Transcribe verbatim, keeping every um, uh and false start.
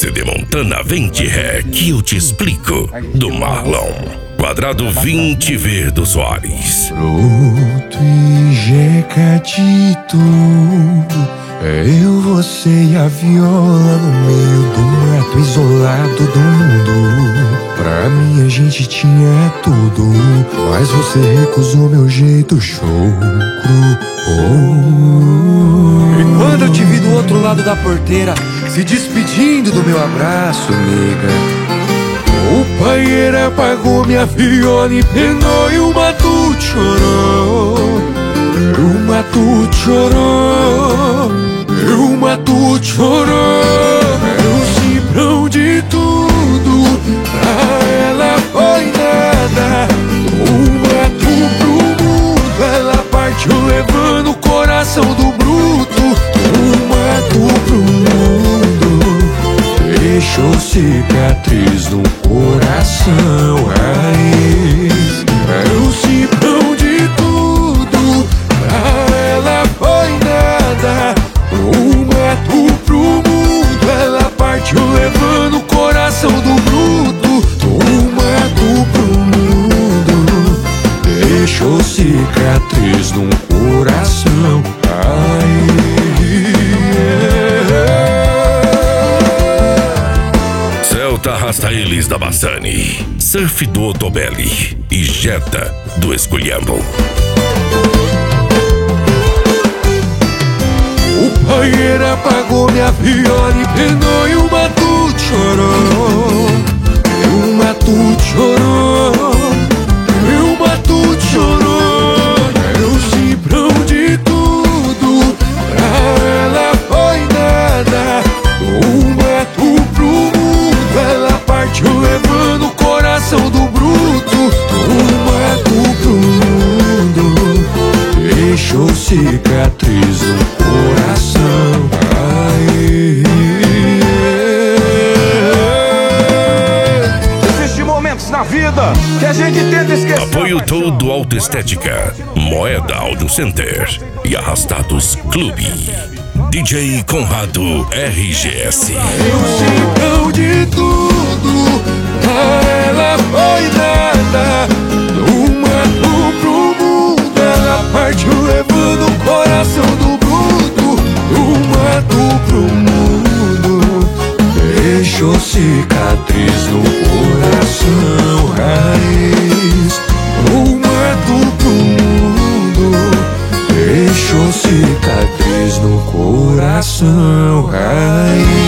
C D Montana vinte Ré que eu te explico, do Marlon. Quadrado vinte V do Soares. Fruto e jecatito, é eu, você e a viola no meio do mato isolado do mundo. Pra mim a gente tinha tudo, mas você recusou meu jeito chucro. Oh. E quando eu te vi do outro lado da porteira, se despedindo do meu abraço, nega, o paieiro apagou minha viola e penou e o matuto chorou. O matuto chorou, o matuto chorou. Era um cifrão de tudo, pra ela foi nada. Uma tu pro mundo, ela partiu levando o coração do bruto. Uma tu pro mundo, deixou cicatriz no coração, raiz. Era um cifrão de tudo, pra ela foi nada. Uma tu pro mundo, ela partiu levando o coração do bruto. Uma tu pro mundo, deixou cicatriz no coração, raiz. Celta Arrasta-Eles da Bassani, Surf do Otobelli e Jetta do Esculhambo. O paieiro apagou minha viola e penou e o matuto chorou. E o matuto chorou, e o matuto chorou. Era um cifrão de tudo, pra ela foi nada. Uma tu pro mundo, ela partiu levando o coração do bruto. Uma tu pro mundo, deixou cicatriz no coração. Ai. Existem momentos na vida que a gente tenta esquecer. Apoio todo Autoestética, Moeda Audio Center e Arrastados Clube. D J Conrado R G S. Eu cifrão de tudo, pra ela foi nada. Uma tu pro mundo, ela partiu levando o coração do bruto. Uma tu pro mundo, deixou cicatriz no coração, raiz. Uma tu pro mundo, deixou cicatriz no coração, raiz.